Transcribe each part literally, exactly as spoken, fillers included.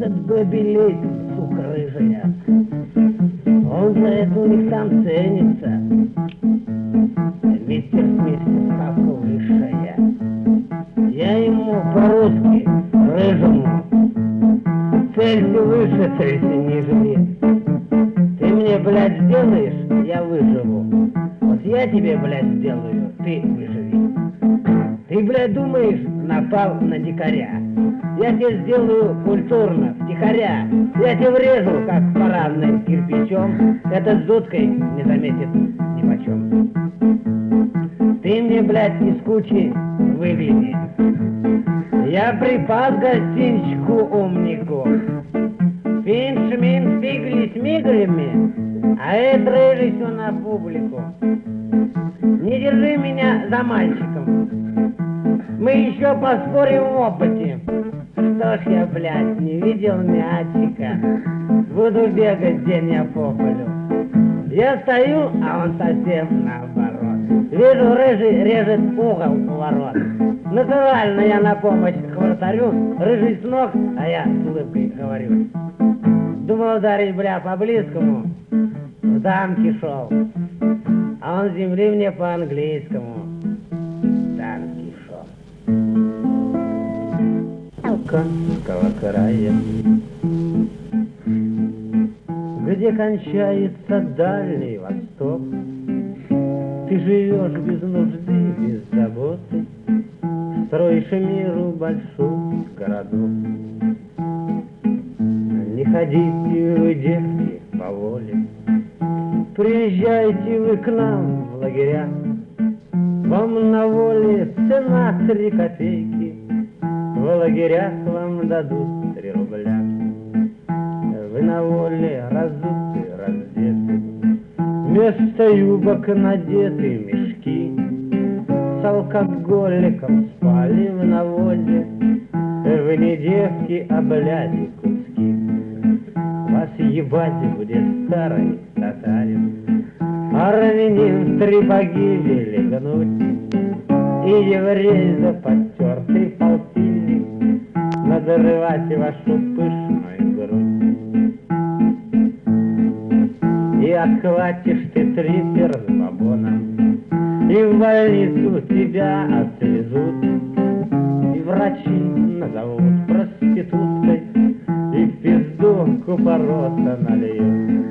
этот бэби-лейт, сука рыжая. Он за это у них там ценится. Мистер Смит ставка высшая. Я ему по-русски, рыжему: целься выше, целься ниже. Ты мне, блядь, сделаешь, я выживу. Вот я тебе, блядь, сделаю, ты выживи. Ты, блядь, думаешь, напал на дикаря? Я тебе сделаю культурно, втихаря. Я тебе врежу, как парадным кирпичом. Этот дудкой не заметит ни почем. Ты мне, блядь, из кучи выгляни. Я припас гостинчику умнику. Финш-минш, фигли с миглями, а это рыжий все на публику. Не держи меня за мальчиком, мы еще поспорим в опыте. Что ж я, блядь, не видел мячика, буду бегать день я по полю. Я стою, а он совсем наоборот. Вижу, рыжий режет угол у ворот. Натурально я на помощь к вратарю, рыжий с ног, а я с улыбкой говорю. Думал ударить, бля, по-близкому, в дамки шел, а он с земли мне по-английскому. Дамки шел. Алканского края, где кончается Дальний Восток, ты живешь без нужды, без заботы, строишь миру большой городок. Не ходите вы, девки, по воле, приезжайте вы к нам в лагеря. Вам на воле цена три копейки, в лагерях вам дадут три рубля. Вы на воле разуты, раздеты, вместо юбок надеты мешки. С алкоголиком спали вы на воле, вы не девки, а бляди куски. Вас ебать будет старый татарин, армянин в три погибели гнуть, и еврей за потертый полтинник надрывать вашу пышную грудь. И отхватишь ты три перзбабона, и в больницу тебя отвезут, и врачи назовут проституткой, и в пизду купороса нальют.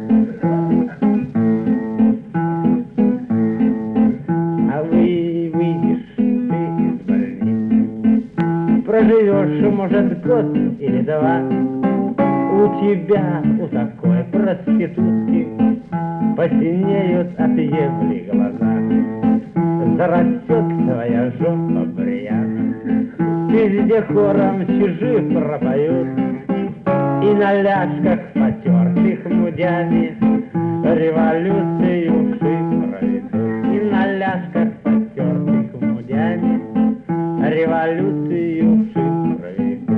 А вы выйдешь ты из больницы, проживешь, может, год или два. У тебя, у такой проститутки, посинеют от ебли глаза. Зарастет твоя жопа бурьяна, везде хором чижи пропоют, и на ляжках, потертых мудями, революцию вши проведут. И на ляжках, потертых мудями, революцию вши проведут.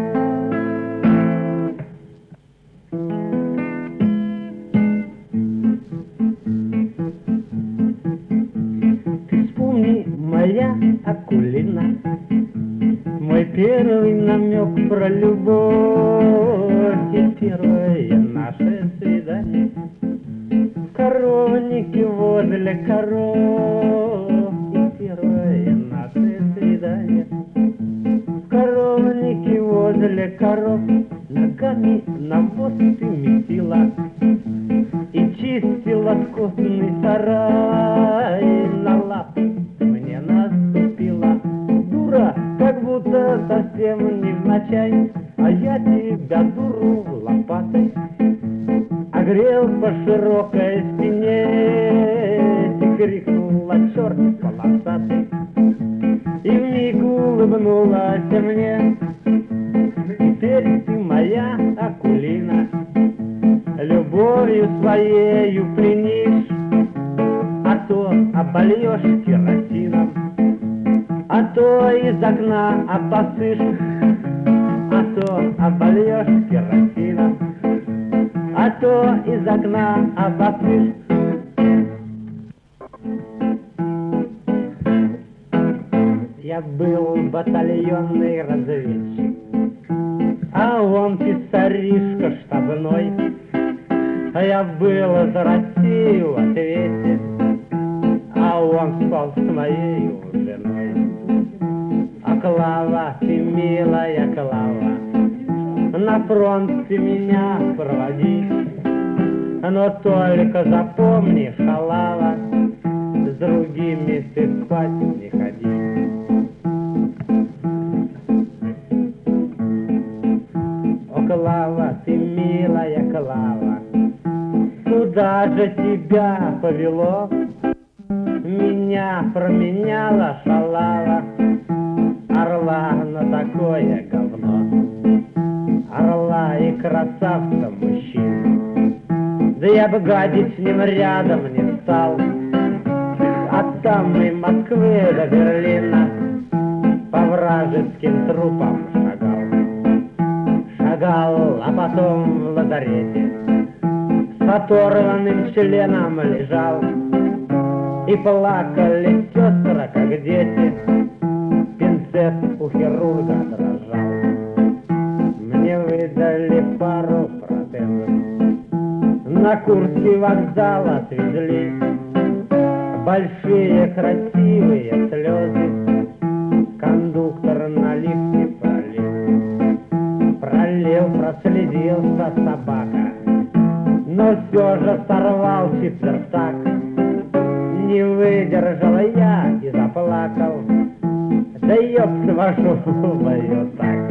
Ты вспомни, моя Акулина, мой первый намек про любовь и первое наше свидание в коровнике возле коров. И первое наше свидание в коровнике возле коров. Ногами навоз ты месила и чистила скотный сарай. На лапы мне наступила дура, как будто совсем невзначай, а я тебя, дуру, лопатой огрел по широкой спине. Ты крикнула: черт полосатый, и вмиг улыбнулась мне. Теперь ты моя Акулина, любовью своею принишь, а то обольешь керосином, а то из окна опосышь, а то обольешь керосином, а то из окна опосышь. Я был батальонный разведчик, А он писаришка штабной, а я была за Россию в ответе, а он спал с моей женой. А Клава, ты милая Клава, на фронт ты меня проводи, но только запомни, шалава, с другими ты спать не ходи. О, Клава, ты милая Клава, куда же тебя повело? Меня променяла шалава, орла на такое говно. Орла и красавца мужчин, да я бы гадить с ним рядом не стал. От самой Москвы до Берлина по вражеским трупам шагал. Шагал, а потом в лазарете с оторванным членом лежал. И плакали сестры, как дети, пинцет у хирурга дрожал. Мне выдали пару протезов, на Курский вокзал отвезли. Большие красивые слезы кондуктор на лифте пролил. Пролил, прослезился собака, но все же сорвал четвертак. Не выдержала я и заплакал, да ёб вашу мою так.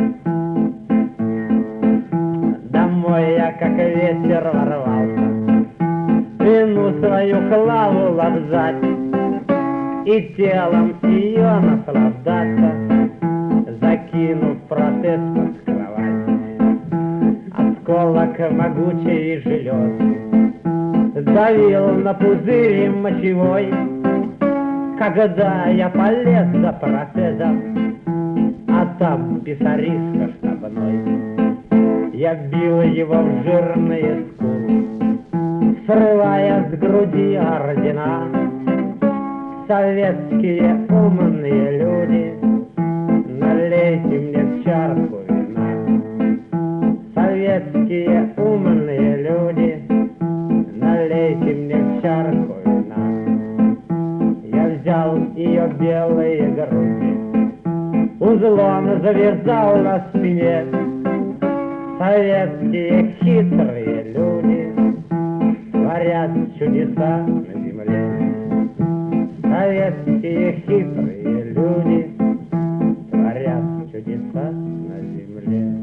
Домой я как ветер ворвался, вину свою Клаву лобзать и телом ее наслаждаться, закинув протез под кровать. Осколок могучей железы давил на пузырь мочевой, когда я полез за протезом, а там писаришка штабной. Я бил его в жирные скулы, срывая с груди ордена. Советские умные люди, налейте мне в чарку вина. Советские умные люди, налейте мне в чарку вина. Я взял ее белые груди, узлом завязал на спине. Советские хитрые люди творят чудеса на земле. Советские хитрые люди творят чудеса на земле.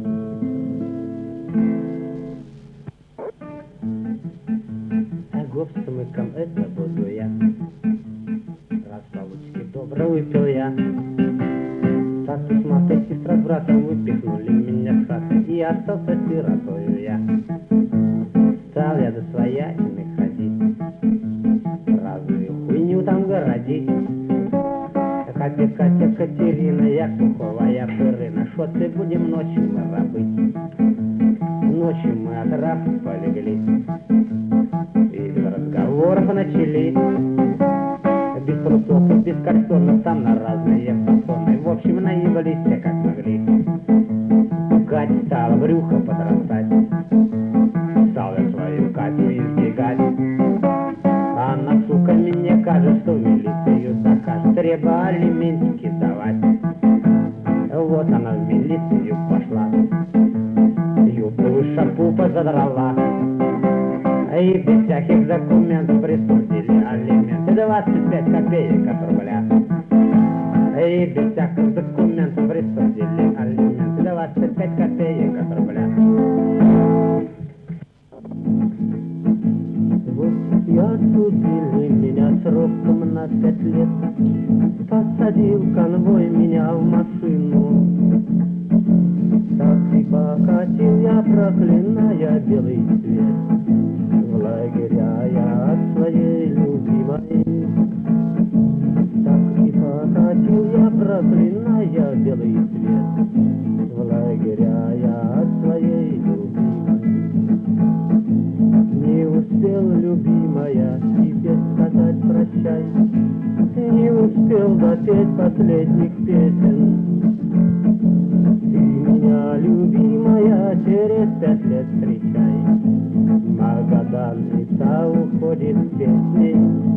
А гопсомыком это буду я. Раз получки добро выпил я. Тату с матой, сестра с братом выпихнули меня с хаты, и остался сиротою я. Стал я до своятины ходить, разную хуйню там городить. Катя, Катя, Катерина, я суховая пырына, шо ты будем ночью мы рабыть? Ночью мы от раб полегли, и без разговоров начали. Без трусов, без кальсонов, там на разные фасоны. В общем, наебались все как могли. Катя стала брюхо подрастать, стал я свою Катю избегать. Она, сука, мне кажется, что в милицию закажет, треба алиментики давать. Вот она в милицию пошла, юбку шапу позадрала, и без всяких документов присудили алименты двадцать пять копеек от рубля. И без всяких документов присудили алименты двадцать пять копеек от рубля. Вот и осудили меня сроком на пять лет, посадил конвой меня в машину. Так и покатил я, проклиная белый свет, в лагеря я от своей любимой. Так и покатил я, проклиная белый свет, в лагеря я от своей любимой. Не успел, любимая, тебе сказать прощай, не успел допеть последних песен. Ты меня любимая, через пять лет встречай. Магадан и та уходит с песней.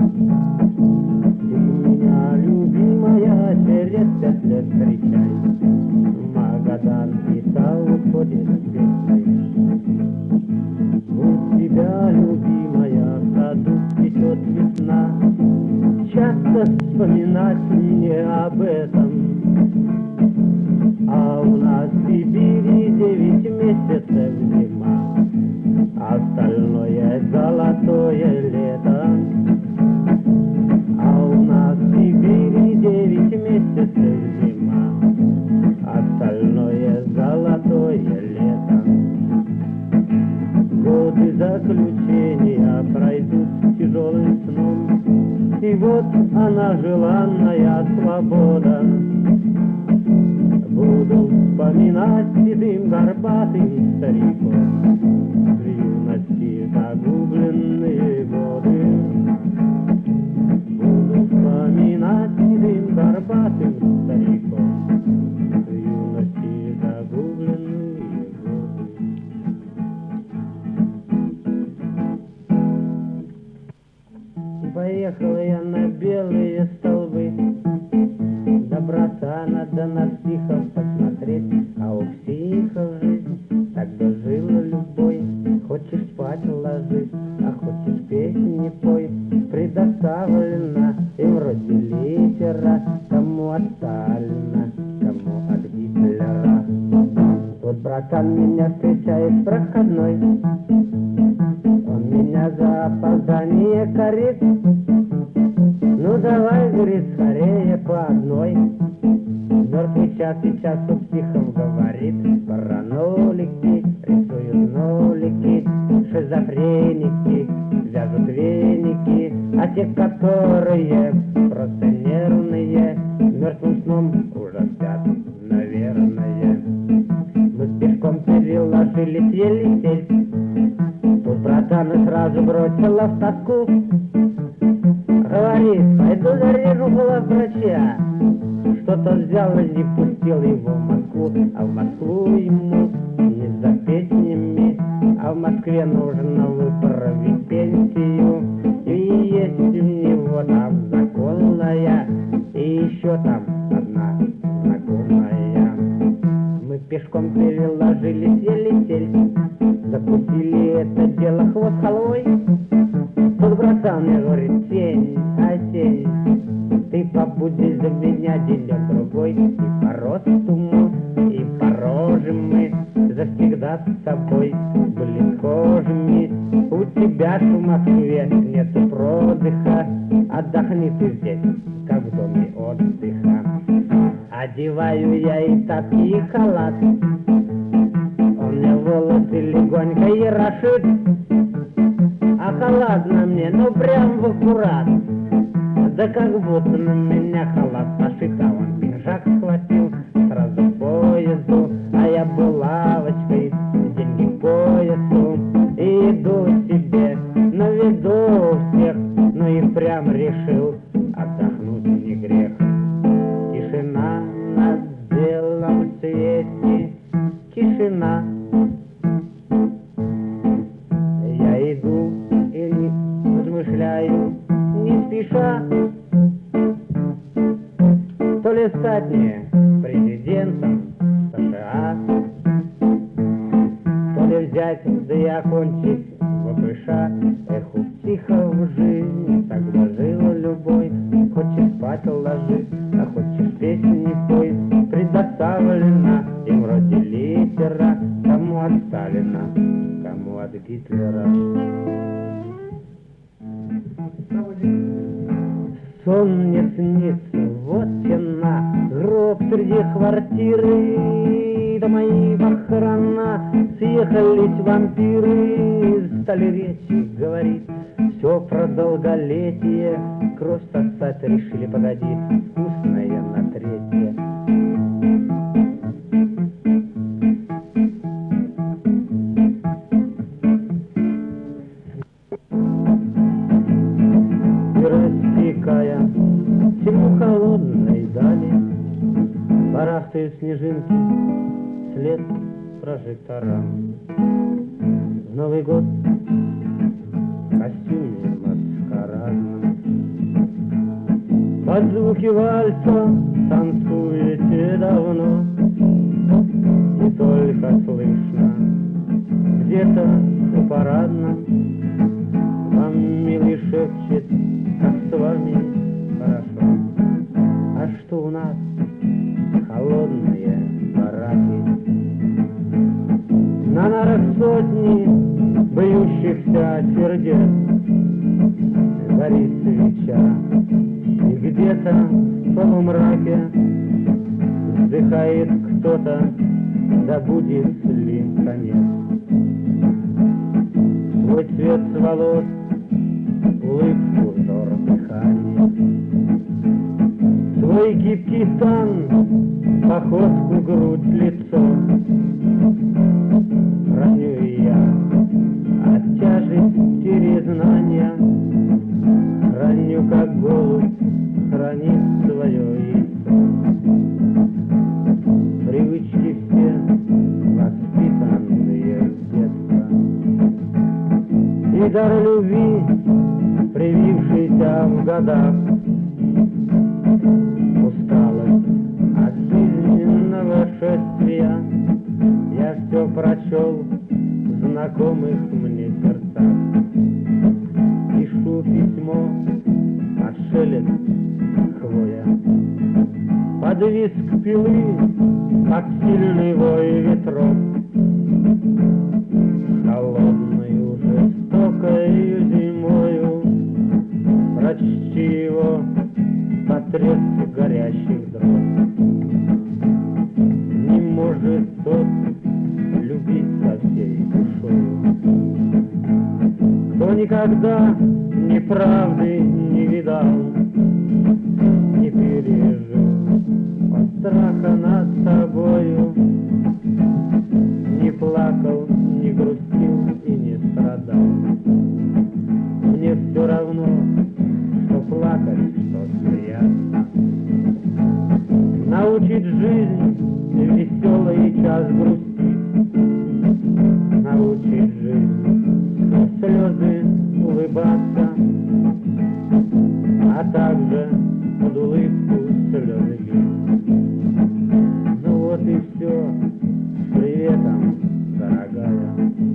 Ты меня, любимая, через пять лет встречай. Магадан и та уходит с песней. У тебя, любимая, в саду цветет весна. Часто вспоминать мне об этом. А у нас в Сибири девять месяцев зима, остальное золотое лето. А у нас в Сибири девять месяцев зима, остальное золотое лето. Годы заключения пройдут с тяжелым сном, и вот она, желанная свобода. Буду вспоминать седым горбатым стариком в юности загубленные годы. Буду вспоминать седым горбатым стариком в юности загубленные годы. Поехала я на белые столбы, добраться надо на психов посмотреть, а у психов жизнь так дожила любой. Хочешь спать ложись, а хочешь песни пой. Предоставлена им вроде литера, кому от Сталина, кому от Гитлера. Вот братан меня встречает в проходной, он меня за опоздание корит. Ну давай, говорит, скорее по одной. Мертвый час сейчас у психов говорит. Паранолики рисуют нолики, шизофреники вяжут веники, а те, которые просто нервные, мертвым сном уже спят, наверное. Мы пешком переложились, еле-ель. Тут братана сразу бросила в тоску. Говорит, пойду зарежу главврача. Что-то взял и не пустил его в Москву. А в Москву ему не за песнями, а в Москве нужно выправить пенсию. И есть у него там законная, и еще там одна знакомая. Мы пешком переложились, еле-ель, запустили это дело хвост халвой. Тут братан мне говорит, тень, а тень, ты побудешь за меня денек другой. И по росту мы, и по роже мы завсегда с тобой были схожими. У тебя ж в Москве нету продыха, отдохни ты здесь, как в доме отдыха. Одеваю я и тапки, и халат, он мне волосы легонько ерошит. А халат на мне, ну прям в аккурат. Да как будто на меня халат пошит, а он пинжак схватил сразу к поезду. А я булавочкой деньги к поясу и иду себе на виду у всех. Ну и прям решил отдохнуть не грех. Тишина на белом свете, тишина. Я иду и размышляю, не спеша, то ли стать мне президентом США, то ли взять, да и окончить ВПШ. Эх, у психов жизнь так вложила любой. Хочешь спать ложись, а хочешь песни пой. Предоставлена им вроде литера, кому от Сталина, кому от Гитлера. Сон мне снится, вот стена, гроб среди квартиры, да мои охрана. Съехались вампиры, стали речи говорить все про долголетие. Кровь сосать решили, погоди, вкусная на третье. Тьму холодной дали барахтают снежинки, след прожекторам. В Новый год в костюме маскарадном под звуки вальса танцуете давно. И только слышно где-то у парадном вам милый шепчет, как с вами хорошо. А что у нас холодные бараки, на нарах сотни бьющихся сердец горит свеча, и где-то в полумраке вздыхает кто-то, да будет ли конец. Свой цвет с волос, улыбку, взор, дыхание, свой гибкий стан, походку, грудь, лицо. Храню и я от тяжести знания, храню, как голубь хранит свое яйцо. Привычки все воспитанные с детства, и дар любви, привившийся в годах. Усталость от жизненного шествия я все прочел в знакомых мне сердцах. Пишу письмо под шелест хвоя, под визг пилы, под сильный вой ветров. Холодную, жестокою зимою прочти его под треск горящих дров. Не может тот любить со всей душою, кто никогда неправды не видал, не пережил от страха над собою, не плакал, не грустил и не страдал. Мне все равно, что плакать, что смеяться. Научит жизнь веселый час грустить, научит жизнь сквозь слезы улыбаться, а также под улыбку слезы лить. Ну вот и все, с приветом, дорогая.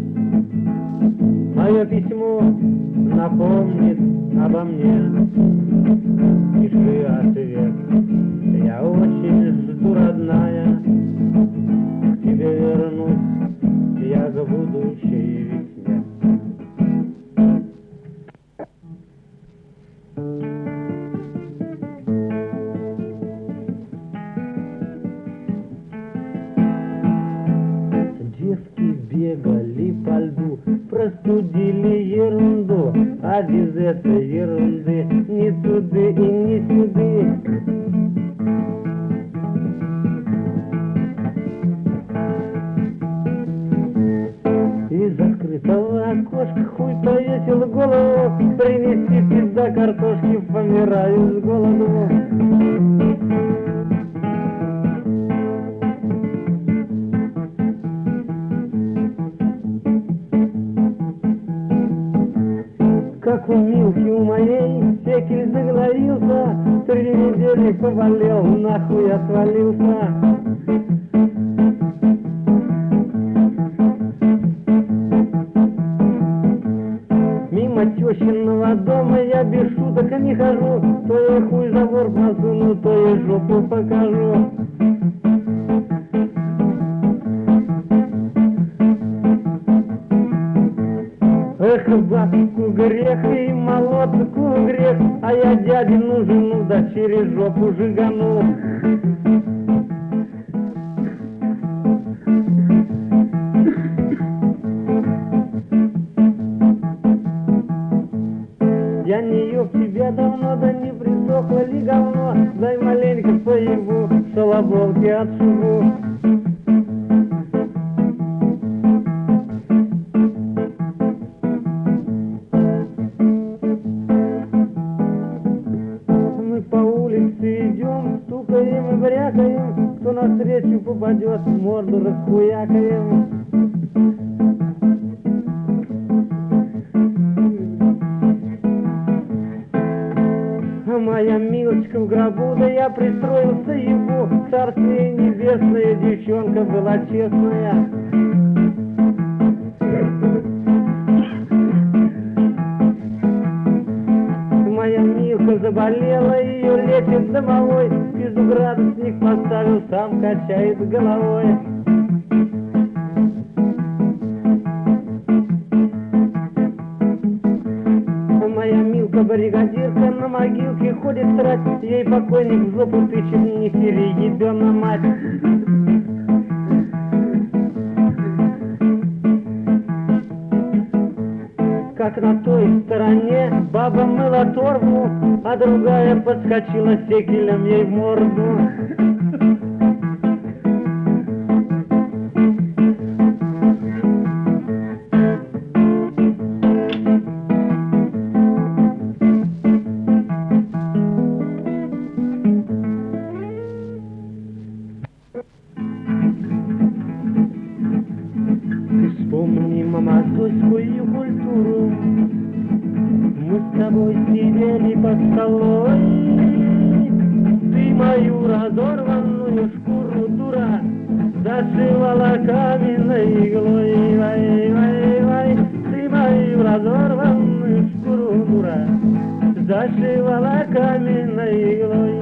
Мое письмо напомнит обо мне. Пиши ответ, я очень жду, родная. К тебе вернусь я к будущей весне. Девки бегали по льду, простудили ерунду, а без этой ерунды ни туды и ни сюды. Из открытого окошка хуй повесил голову, принести пизда картошки, помираю с голоду. Как у Милки у моей стекель заголовился, три недели поболел, нахуй отвалился. Мимо тещиного дома я без шуток не хожу, то я хуй за борт насуну, то я жопу покажу. Эх, бабку грех и молодку грех, а я дядину жену да через жопу жигану. Я не ёб тебя давно, да не присохло ли говно, дай маленько поебу, шалоболки отшибу. Мы по улице идем, стукаем и брякаем, кто навстречу попадет, морду расхуякаем. А моя милочка в гробу, да я пристроился его. Царствие небесное, девчонка была честная. Моя Милка заболела, ее лечит домовой. Пизду-градусник поставил, сам качает головой. Моя Милка-бригадирка на могилке ходит срать. Ей покойник в жопу тычет, не переебёна мать. Как на той стороне баба мыла торбу, а другая подскочила секелем ей в морду. Вспомни, мама, свою культуру. Мы с тобой сидели под столой. Ты мою разорванную шкуру, дура, зашивала каменной иглой. Вай, вай, вай. Ты мою разорванную шкуру, дура, зашивала каменной иглой.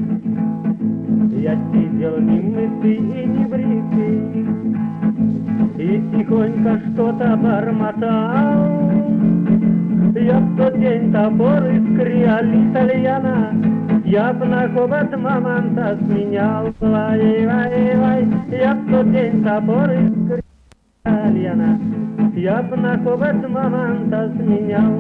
Я сидел немытый и не бритый, и тихонько что-то бормотал. Я в тот день топор из криолитальяна, я б на хобот мамонта сменял. Вай, вай, вай. Я в тот день топор из криолитальяна, я б на хобот мамонта сменял.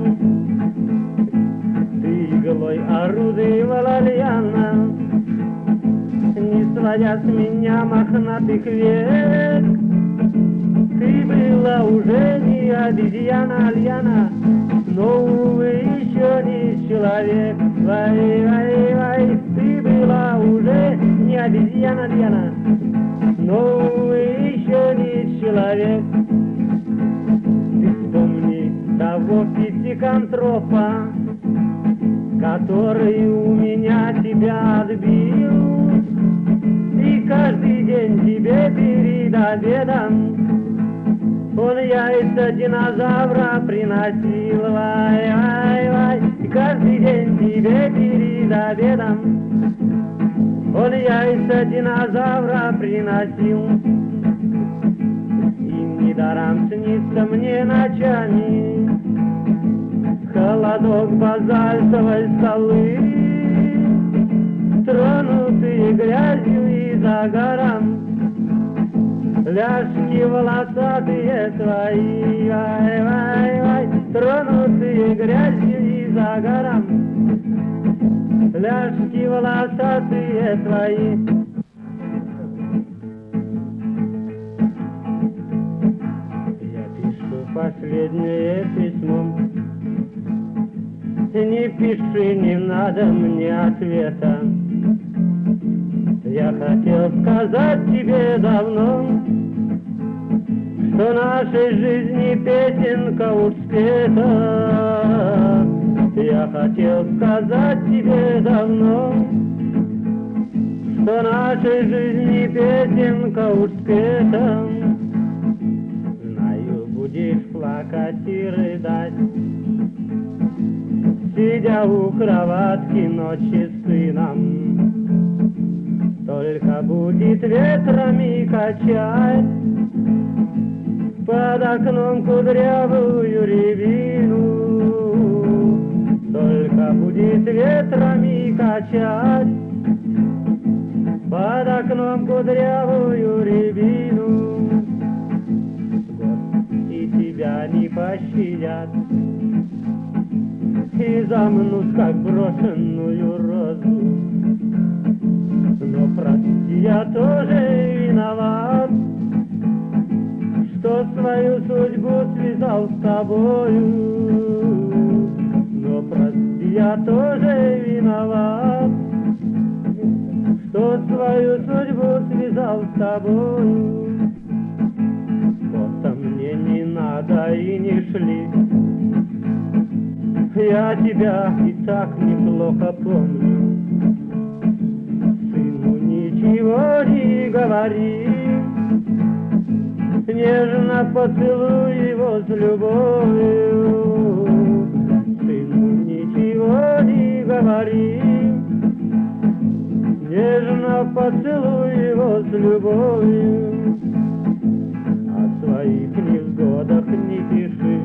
Ты иглой орудовала льяна, не сводя с меня мохнатых век. Ты была уже не обезьяна, Альяна, но, увы, еще не человек. Вай, вай, вай. Ты была уже не обезьяна, Альяна, но, увы, еще не человек. Ты вспомни того пятикантропа, который у меня тебя отбил, и каждый день тебе перед обедом он яйца динозавра приносил. Вай, вай, вай. И каждый день тебе перед обедом он яйца динозавра приносил. И недаром снится мне ночами холодок базальтовой скалы, тронутые грязью и загаром ляжки волосатые твои. Вай, вай, вай. Тронутые грязью и загаром ляжки волосатые твои. Я пишу последнее письмо. Не пиши, не надо мне ответа. Я хотел сказать тебе давно, что нашей жизни песенка уж спета. Я хотел сказать тебе давно, что нашей жизни песенка уж спета. Знаю, будешь плакать и рыдать, сидя у кроватки ночи с сыном. Только будет ветрами качать под окном кудрявую рябину. Только будет ветрами качать под окном кудрявую рябину. Год и тебя не пощадят, и замнут, как брошенную розу. Но прости, я тоже виноват, что свою судьбу связал с тобою. Но прости, я тоже виноват, что вот свою судьбу связал с тобою. Фото мне не надо и не шли. Я тебя и так неплохо помню. Сыну ничего не говори, нежно поцелуй его с любовью. Сыну ничего не говори, нежно поцелуй его с любовью. О своих невзгодах не пиши,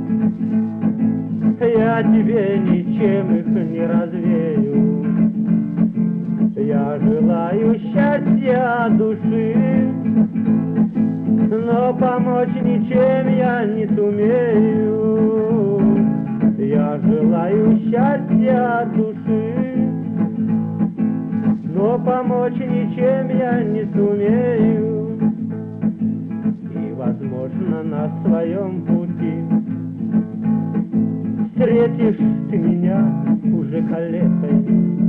я тебе ничем их не развею. Я желаю счастья души, но помочь ничем я не сумею. Я желаю счастья души, но помочь ничем я не сумею. И, возможно, на своем пути встретишь ты меня уже калекой.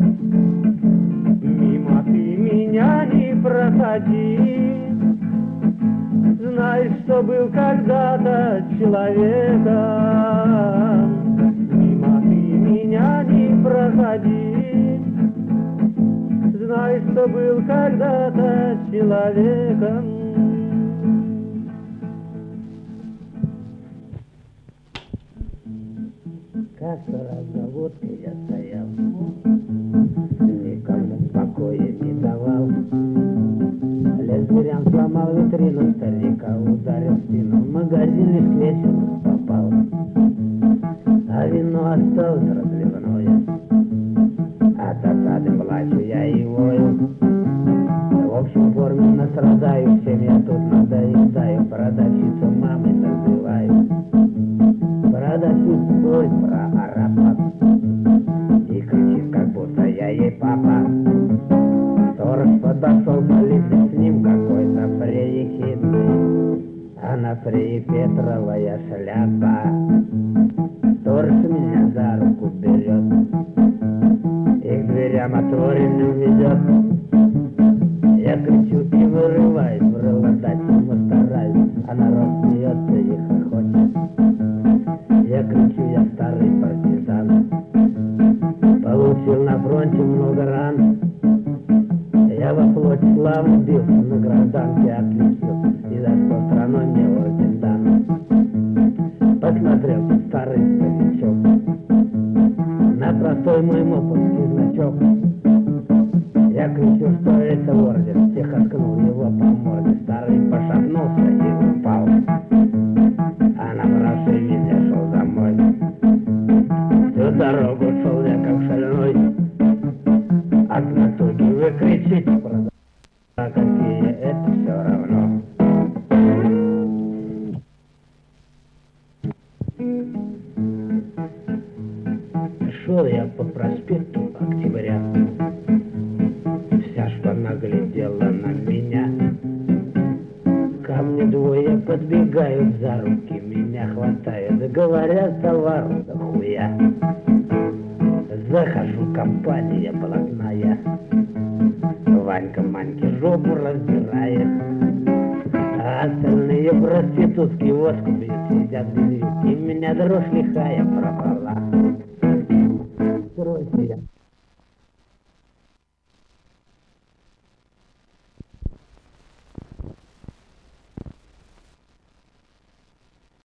Мимо ты меня не проходи, знай, что был когда-то человеком. Мимо ты меня не проходи, знай, что был когда-то человеком. Как-то раз за водкой я стоял, никому покоя не давал. Лес зверям сломал витрину, старика ударил в спину. В магазин лишь к вечеру попал, а вино осталось разливное. От осады плачу я и вою. В общем, форменно страдаю, всем я тут надоедаю. Продавщицу мамой называю. Продавщица спорит про аэропорт и кричит, как будто я ей папа. Сторож подошел, полезет с ним какой-то приехидный, а на шее петровая шляпа. Сторож меня за руку берет и к дверям отворенным ведет. Я кричу и вырываюсь, в рыло дать ему стараюсь, а народ смеется и хохочет. Я кричу, я старый партизан, получил на фронте много ран. Я во плоть славно бился, на гражданке отличился, и за что страной мне орден дан. Посмотрел старый старичок на простой мой моповский значок. Я кричу, что это орден, тихо ткнул его по морде. Старый пошатнулся и упал, а на бравший меня шел домой. Всю дорогу шел я как шальной, от натуги вы кричите, продавцы, а какие это все равно. Шел я по проспекту Октября, вся шпана глядела на меня. Ко мне двое подбегают за руки, меня хватают, говорят, товару да хуя. Захожу, компания блатная, Ванька Маньке жопу раздирает, а остальные проститутки воску бьют, сидят без юбки, меня дрожь лихая пробрала.